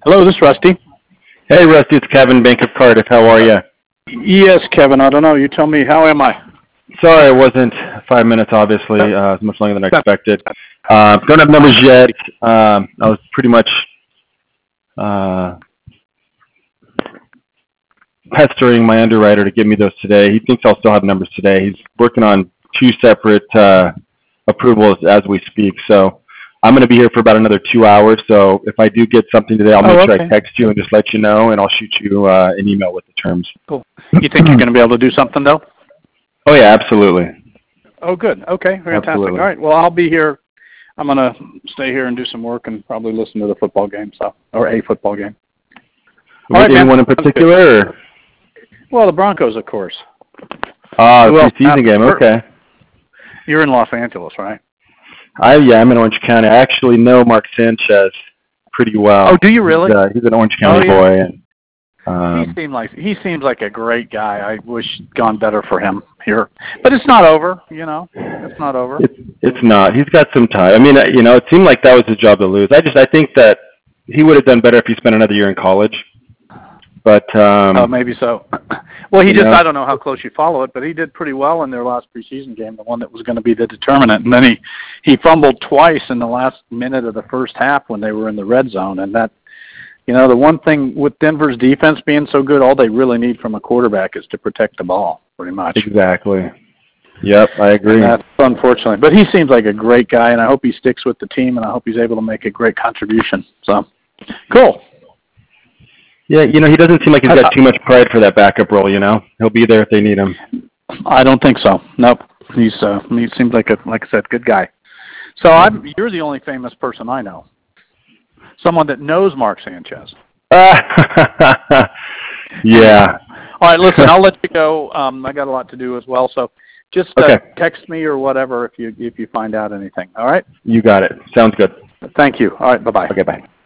Hello, this is Rusty. Hey, Rusty, it's Kevin, Bank of Cardiff. How are you? Yes, Kevin. I don't know. You tell me. How am I? Sorry, it wasn't 5 minutes, obviously. It's much longer than I expected. Don't have numbers yet. I was pretty much pestering my underwriter to give me those today. He thinks I'll still have numbers today. He's working on two separate approvals as we speak. So I'm going to be here for about another 2 hours. So if I do get something today, I'll make sure I text you and just let you know, and I'll shoot you an email with the terms. Cool. You think you're going to be able to do something, though? Oh, yeah, absolutely. Oh, good. Okay, fantastic. Absolutely. All right, well, I'll be here. I'm going to stay here and do some work and probably listen to the football game, or a football game. All right, anyone in particular? Or? Well, the Broncos, of course. Preseason game, okay. You're in Los Angeles, right? I'm in Orange County. I actually know Mark Sanchez pretty well. Oh, do you really? He's an Orange County boy. And, he seems like a great guy. I wish gone better for him here, but it's not over. It's not over. It's not. He's got some time. I mean, it seemed like that was his job to lose. I think that he would have done better if he spent another year in college. But maybe so. Well, I don't know how close you follow it, but he did pretty well in their last preseason game, the one that was going to be the determinant. And then he fumbled twice in the last minute of the first half when they were in the red zone. And that, the one thing with Denver's defense being so good, all they really need from a quarterback is to protect the ball, pretty much. Exactly. Yep, I agree. And that's unfortunately. But he seems like a great guy, and I hope he sticks with the team, and I hope he's able to make a great contribution. So, cool. Yeah, he doesn't seem like he's got too much pride for that backup role, He'll be there if they need him. I don't think so. Nope. He seems like I said, good guy. So you're the only famous person I know. Someone that knows Mark Sanchez. Yeah. All right, listen, I'll let you go. I got a lot to do as well, so just text me or whatever if you find out anything. All right? You got it. Sounds good. Thank you. All right, bye-bye. Okay, bye.